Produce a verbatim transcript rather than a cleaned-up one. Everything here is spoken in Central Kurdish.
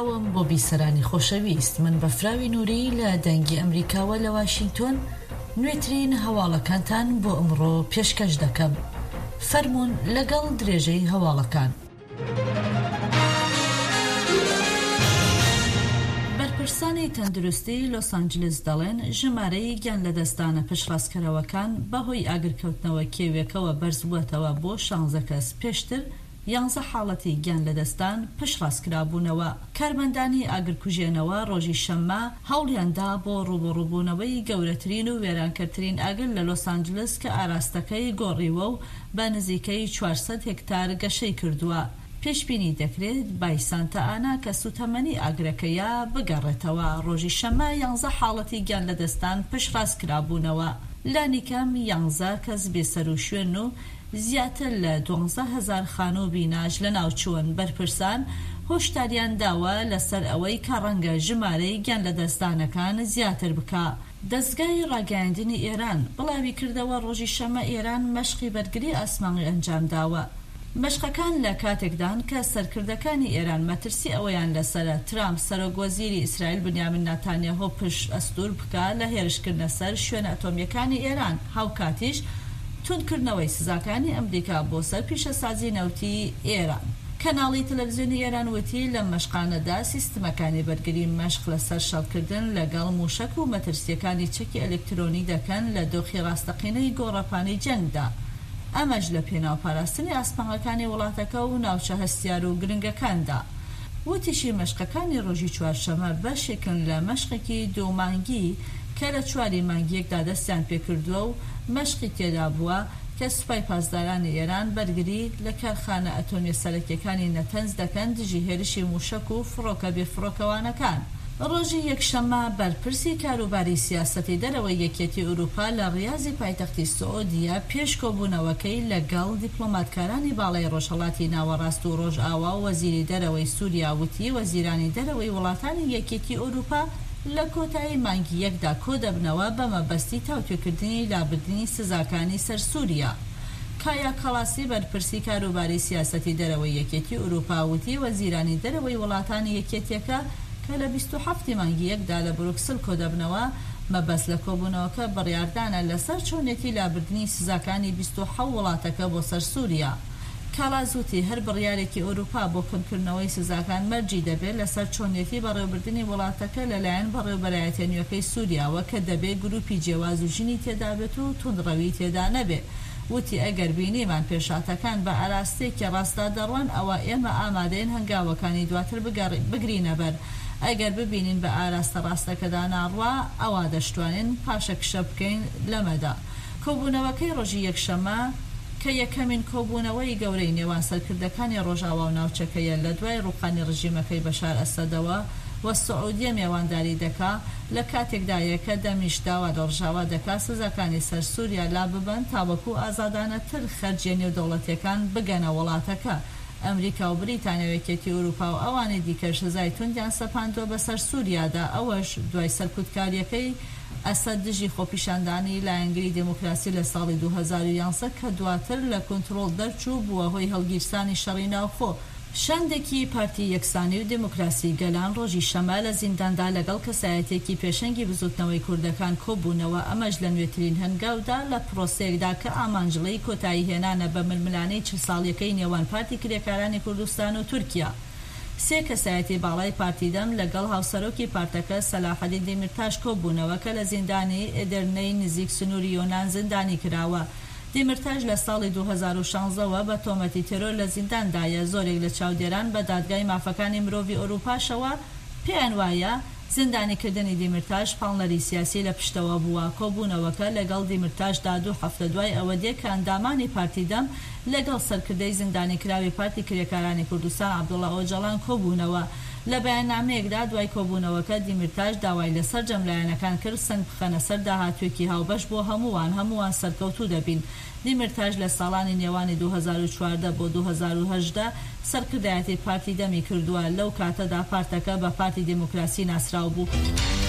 سلااوم بۆ بیسەرانی خۆشەویست، من بەفراوی نووری لە دەنگی ئەمریکاوە لە واشنگتن نوێترین هەواڵەکانتان بۆ ئەمڕۆ پێشکەش دەکەم. فەرموون لەگەڵ درێژەی هەواڵەکان. بەرپرسانی تەندروستی لۆس ئانجلس دەڵێن ژمارەی گیان لەدەستدانە پشڕاستکەرەوەکان بەهۆی ئاگرکەوتنەوە کێوێکەوە بەرز بووەتەوە بۆ شانزە کەس پێشتر یانزە حاڵەتی گیان لەدەستان پشڕاستکرابوونەوە. کارمەندانی ئاگرکوژێنەوە ڕۆژی شەممە هەوڵیاندا بۆ ڕوبەڕووبوونەوەی گەورەترین و وێرانکەرترین ئاگر لە لۆس ئانجلس کە ئاراستەکەی گۆڕیوە و بە نزیکەی چوارسەد هێکتار گەشەی کردووە. پێشبینی دەکرێت بای سانتا ئانا کە سوتەمەنی ئاگرەکەیە بگەڕێتەوە. ڕۆژی شەممە یانزە حاڵەتی گیان لەدەستان پشڕاستکرابوونەوە. لانیکەم یانزە کەس بێسەر و شوێن و زیاتر لە دوانزە هەزار خانە و بیناش لە ناوچوون. بەرپرسان هۆشداریان داوە لەسەر ئەوەی کە ڕەنگە ژمارەی گیان لەدەستدانەکان زیاتر بکە. دەستگای ڕاگەیاندنی ئێران بڵاوی کردەوە ڕۆژی شەممە ئێران مەشقی بەرگری ئاسمانی ئەنجام داوە. مەشقەکان لە کاتێکدان کە سەرکردەکانی ئێران مەترسی ئەوەیان لەسرە ترامپ سەرۆکوەزیری ئیسرائیل بنیامین نەتانیاهۆ پشت ئەستور بکە لە هێرشکردنە سەر شوێنە ئەتۆمیەکانی ئێران. هاوکاتیش توندکردنەوەی سزاکانی ئەمریکا بۆ سەر پیشەسازی نەوتی ئێران. کەناڵی تەلەڤیزیۆنی ئێران وتی لە مەشقانەدا سیستمەکانی بەرگری مەشق لەسەر شەڵکردن لەگەڵ موشک و مەترسیەکانی چەکی ئەلکترۆنی دەکەن لە دۆخی ڕاستەقینەی گۆڕەپانەی جەنگدا. ئەمەش لە پێناوپاراستنی ئاسمانەکانی وڵاتەکە و ناوچە هەستیار و گرنگەکاندا. وتیشی مەشقەکانی ڕۆژی چوارشەمە بەشێکن لە مەشقێکی دوو مانگی کە لە چواری مانگیەکدا دەستیان پێکردووە و مەشقی تێدا بووە کە سوپای پاسدارانی ئێران بەرگری لە کارخانە ئەتۆمیە سەرەکیەکانی نەتەنز دەکەن دژی هێرشی موشک و فڕۆکە بێفڕۆکەوانەکان. ڕۆژی یەکشەممە بەرپرسی کاروباری سیاسەتی دەرەوەی یەکێتی ئوروپا لە ڕیازی پایتەختی سعودیە پێش کۆبوونەوەکەی لەگەڵ دیپلۆماتکارانی باڵای ڕۆژهەڵاتی ناوەڕاست و ڕۆژئاوا و وەزیری دەرەوەی سووریا وتی وەزیرانی دەرەوەی وڵاتانی یەکێتی ئوروپا لە کۆتایی مانگی یەکدا کۆ دەبنەوە بە مەبەستی تاوتوێکردنی لابردنی سزاکانی سەر سووریا. کایا کەڵاسی بەرپرسی کاروباری سیاسەتی دەرەوەی یەکێتی ئوروپا وتی وەزیرانی دەرەوەی وڵاتانی یەکێتیەکە کە لە بیست و هەفتی مانگی یەکدا لە بروکسل کۆ دەبنەوە مەبەست لە کۆبوونەوەکە بڕیاردانە لەسەر چۆنێتی لابردنی سزاکانی بیست و حەوت وڵاتەکە بۆ سەر سووریا. کاڵازوتی هەر بڕیارێکی ئەوروپا بۆ کەمکردنەوەی سزاکان مەرجی دەبێت لەسەر چۆنێتی بەڕێوەبردننی وڵاتەکە لەلایەن بەڕێوەبەرایەتە نوێەکەی سووریاوە کە دەبێت گروپی جیاواز و ژنی تێدا بێت و توندڕەوی تێدا نەبێت. وتی ئەگەر بینیمان پێشاتەکان بە ئاراستەیەکی ڕاستا دەڕوان ئەوە ئێمە ئامادەین هەنگاوەکانی دواتر بگرینە بەر. ئەگەر ببینین بە ئاراستە ڕاستەکەدا ناڕوا ئەوا دەشتوانین پاشە کشە بکەین لەمەدا. کۆبوونەوەکەی ڕۆژی یەکشەمە کە یەکەمین کۆبوونەوەی گەورەی نێوان سەرکردەکانی ڕۆژاوا و ناوچەکەیە لە دوای ڕووقانی ڕژیمەکەی بەشار ئەسەدەوە وە سعودیە میێوانداری دەکا لە کاتێکدایە کە دەمیش داوا لە ڕژاوا دەکا سزاکانی سەر سووریا لا ببەن تاوەکو ئازادانەتر خەرجیە نێودەوڵەتیەکان بگەنە وڵاتەکە. ئەمریکا و بریتانیاوێکێتی ئوروپا و ئەوانی دیکە سزای توندیان سەپاندووە بەسەر سووریادا. ئەوەش دوای سەرکوتکاریەکەی ئەسەد دژی خۆپیشاندانی لایەنگری دموکراسی لە ساڵی دوو هەزار و یانزە کە دواتر لە کۆنتڕۆڵ دەرچوو بووە هۆی هەڵگیرسانی شەڕی ناوخۆ. شەندێکی پارتی یەکسانی و دموکراسی گەلان ڕۆژی شەمە لە زینداندا لەگەڵ کەسایەتێکی پێشەنگی بزوتنەوەی کوردەکان کۆبوونەوە. ئەمەش لە نوێترین هەنگاودا لە پرۆسەیەکدا کە ئامانجڵەی کۆتایی هێنانە بە ململانەی چل ساڵیەکەی نێوان پارتی کرێکارانی کوردستان و تورکیا. سێ کەسایەتی باڵای پارتیدەم لەگەڵ هاوسەرۆکی پارتەکە سەلاحەدین دیمرتاش کۆبوونەوە کە لە زیندانی ئێدرنەی نزیک سنووری یۆنان زیندانی کراوە. دیمرتاژ لە ساڵی دوو هەزار و شانزەوە بە تۆمەتی تێرۆر لە زینداندایە. زۆرێک لە چاودێران بە دادگای مافەکانی مرۆڤی ئەوروپاشەوە پێیان وایە زیندانیکردنی دیمرتاژ پاڵنەری سیاسی لە پشتەوە بووە. کۆبوونەوەکە لەگەڵ دیمرتاژدا دوو هەفتە دوای ئەوە دێت کە ئەندامانی پارتیدەم لەگەڵ سەرکردەی زیندانی کراوی پارتی کرێکارانی کوردستان عەبدوڵڵا ئۆجەڵان کۆبوونەوە. لە بەیاننامەیەکدا دوای کۆبوونەوەکە دیمرتاژ داوای لەسەر جەملایەنەکان کرد سنگ بخەنە سەر داهاتوێکی هاوبەش بۆ هەمووان هەمووان سەرکەوتوو دەبین. دیمرتاژ لە ساڵانی نێوانی دوو هەزار و چواردە بۆ دوو هەزار و هەژدە سەرکردایەتی پارتی دەمی کردووە. لەو کاتەدا پارتەکە بە پارتی دموکراسی ناسراو بوو.